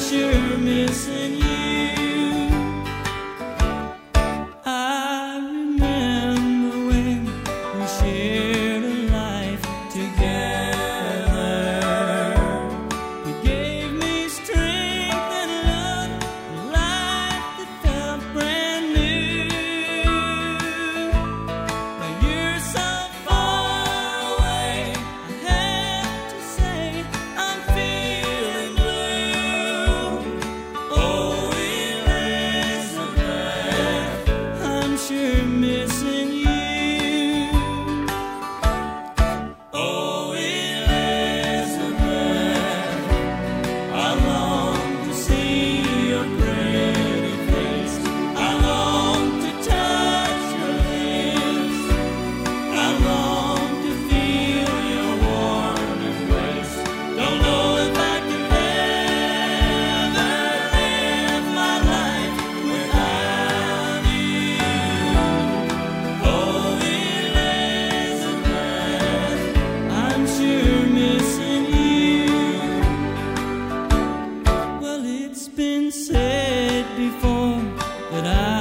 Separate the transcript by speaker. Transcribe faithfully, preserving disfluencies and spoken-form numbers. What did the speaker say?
Speaker 1: sure missing you. I remember when we shared a life together. You gave me strength and love, a life that felt brand new. Now you're so far away, I have to say I'm feeling blue. Oh, Elizabeth, I'm sure missing you. Oh, Elizabeth, I long to see your pretty face. I long to touch your lips. I long to feel your warm embrace. Don't know if I can ever live my life without you. Oh, Elizabeth, I'm sure missing you. Well, it's been said before that I